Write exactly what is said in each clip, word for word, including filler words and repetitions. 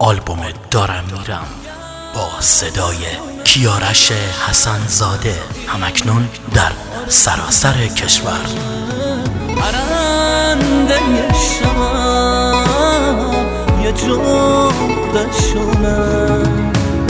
آلبوم دارم میرم با صدای کیارش حسن زاده همکنون در سراسر کشور. پرنده شب یه جوده شونم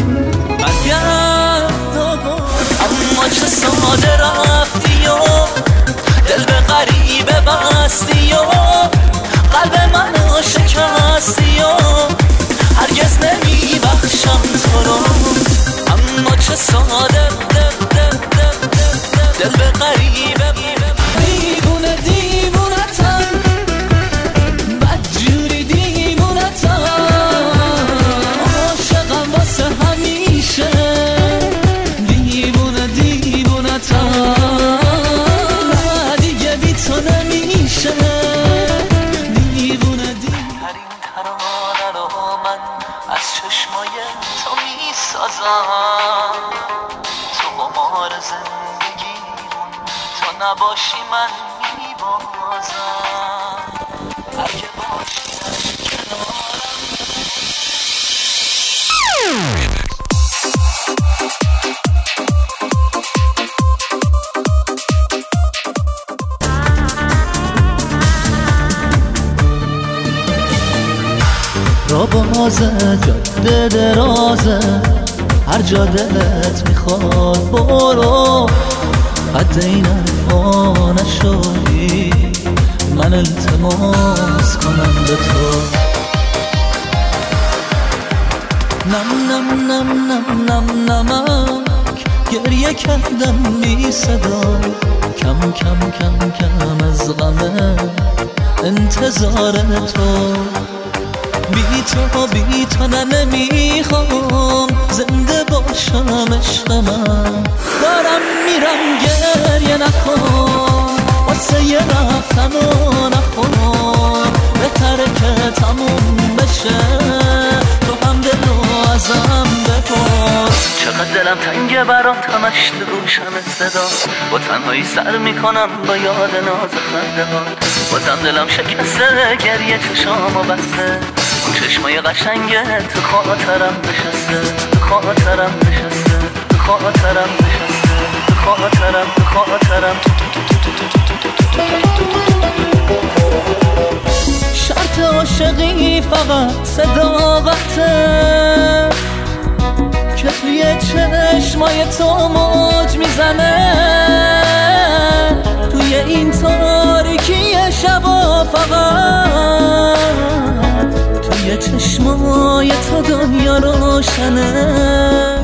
برگرد اما چه ساده رفتی و دل به غریبه بستی و قلب منو شکستی و هرگز نمی بخشم تو رو. اما چه ساده دل دل دل دل دل به غریبه دیوونه دیوونتم بدجوری دیوونتم عاشقم واسه همیشه دیوونه دیوونتم نه دیگه بی تو نمیشه دیوونه دیوونه. هر این ترانه رو من از چشمای تو میسازم تو قمار زندگیمون تو نباشی من میبازم اگه باشی در کنارم. را بازه جاده درازه هر جا دلت میخواد برو حد این حرفا نشدی من التماس کنم به تو. نم نم نم نم نم نمک گریه کردم بی صدا کم کم کم کم از غمه انتظار تو. بی تو بی تو نه نمیخوام زنده باشم عشق من دارم میرم گریه نکن واسه یه رفتن و نخون بهتره که تموم بشه تو هم دل رو ازم بپرس. چقدر دلم تنگه برات همش تو گوشم صدا با تنهایی سر میکنم با یاد ناز خنده ها بازم دلم شکسته گریه چشامو بسته اون چشمای قشنگه تو خاطرم نشسته تو خاطرم نشسته تو خاطرم نشسته تو خاطرم تو خاطرم. شرط عاشقی فقط صداقته که توی چشمای تو موج میزنه توی این تاریکی شبا فقط توی چشمای تو دنیا روشنه.